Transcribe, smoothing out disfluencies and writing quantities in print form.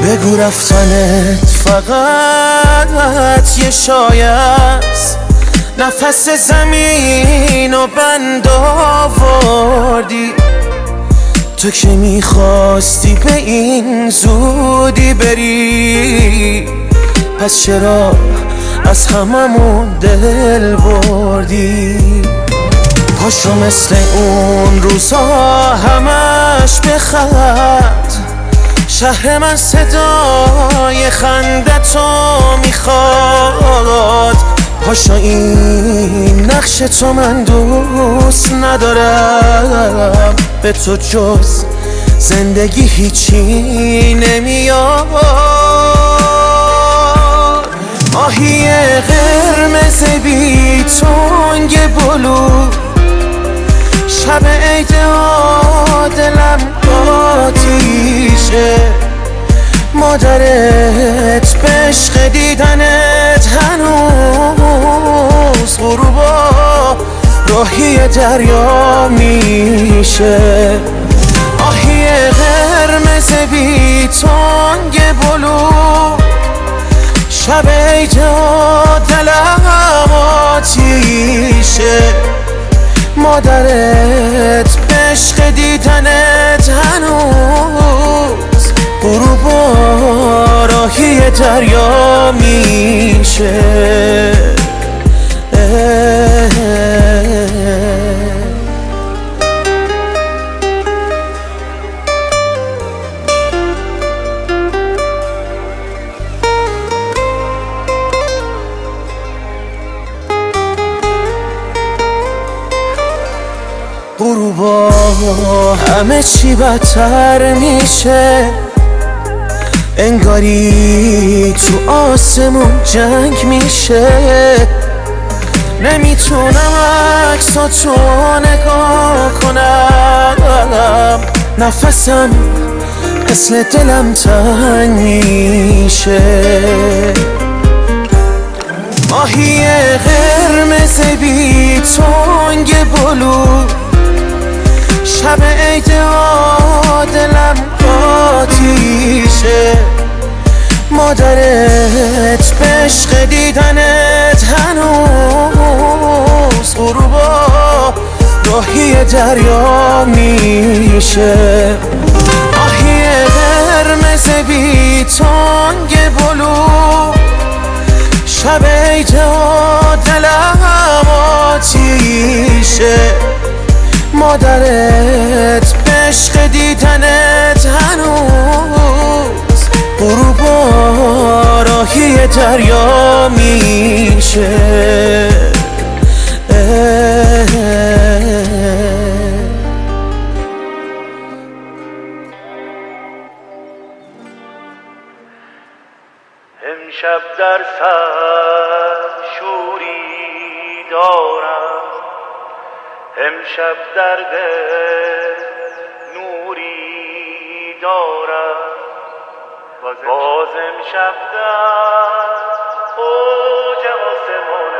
بگو رفتنت فقط یه شایه است، نفس زمین و بند آوردی. تو که میخواستی به این زودی بری، پس چرا از هممون دل بردی؟ پاشو مثل اون روزا همش بخند، شهر من صدای خندتو میخواد. پاشو این نقش تو من دوست ندارم، به تو جز زندگی هیچی نمیاد. ماهی قرمز بی تنگ بلو، شب عید دلم آتیشه. مادرت به عشق دیدنت هنوز غروبا راهی دریا میشه. آهی قرمز بی تنگ بلو، شب عید دلم آتیشه. مادرت به عشق دیدنت هنوز غروبا راهی دریا میشه. غروبا همه چی بدتر میشه، انگاری تو آسمون جنگ میشه. نمیتونم عکساتو نگاه کنم، نفسم مثل دلم تنگ میشه. ماهی قرمز بی تنگ بلو، شب عید دلم آتیشه. مادرت به عشق دیدنت هنوز غروبا راهی دریا میشه. آهی قرمز بی تنگ بلو، شب عید دلم آتیشه. مادرت به عشق دیدنت هنوز غروبا راهی دریا میشه. امشب در سر شوری دارم، امشب در دل نوری دارم. باز امشب در اوج آسمان